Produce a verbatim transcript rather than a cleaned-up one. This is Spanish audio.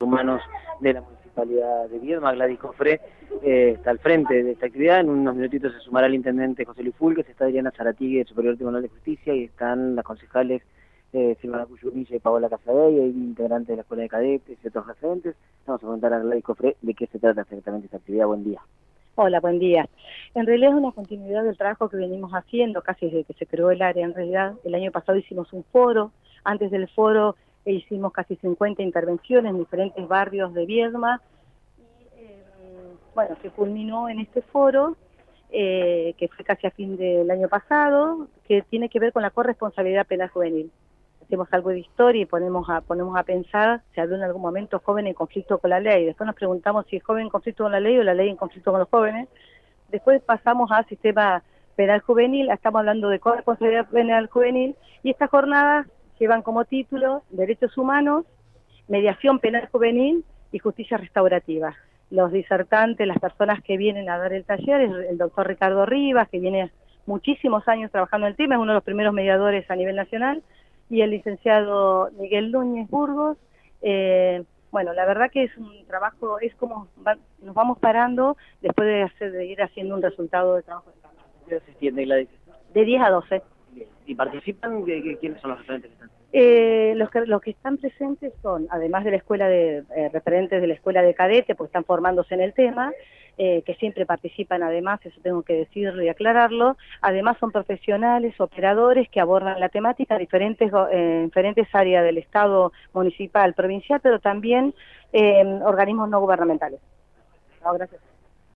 Humanos de la Municipalidad de Viedma, Gladys Cofré, eh, está al frente de esta actividad. En unos minutitos se sumará el intendente José Luis Fulques, está Adriana Zaratigue, del Superior Tribunal de Justicia, y están las concejales eh, Silvana Cuyumilla y Paola Casadei, y integrantes de la Escuela de Cadetes y otros referentes. Vamos a preguntar a Gladys Cofré de qué se trata exactamente esta actividad. Buen día. Hola, buen día. En realidad es una continuidad del trabajo que venimos haciendo casi desde que se creó el área. En realidad el año pasado hicimos un foro, antes del foro hicimos casi cincuenta intervenciones en diferentes barrios de Viedma y eh, bueno, se culminó en este foro eh, que fue casi a fin del año pasado, que tiene que ver con la corresponsabilidad penal juvenil. Hacemos algo de historia y ponemos a, ponemos a pensar, se habló en algún momento joven en conflicto con la ley, después nos preguntamos si es joven en conflicto con la ley o la ley en conflicto con los jóvenes, después pasamos al sistema penal juvenil, estamos hablando de corresponsabilidad penal juvenil, y estas jornadas llevan como título Derechos Humanos, Mediación Penal Juvenil y Justicia Restaurativa. Los disertantes, las personas que vienen a dar el taller, es el doctor Ricardo Rivas, que viene muchísimos años trabajando en el tema, es uno de los primeros mediadores a nivel nacional, y el licenciado Miguel Núñez Burgos. Eh, bueno, la verdad que es un trabajo, es como va, nos vamos parando después de, hacer, de ir haciendo un resultado de trabajo de campo. ¿Qué se extiende, Gladys? De diez a doce. ¿Y participan? ¿Quiénes son los referentes que están? Eh, los, que, los que están presentes son, además de la escuela de, eh, referentes de la escuela de cadete, pues están formándose en el tema, eh, que siempre participan además, eso tengo que decirlo y aclararlo, además son profesionales, operadores que abordan la temática en diferentes, eh, diferentes áreas del Estado municipal, provincial, pero también eh, organismos no gubernamentales. No, gracias.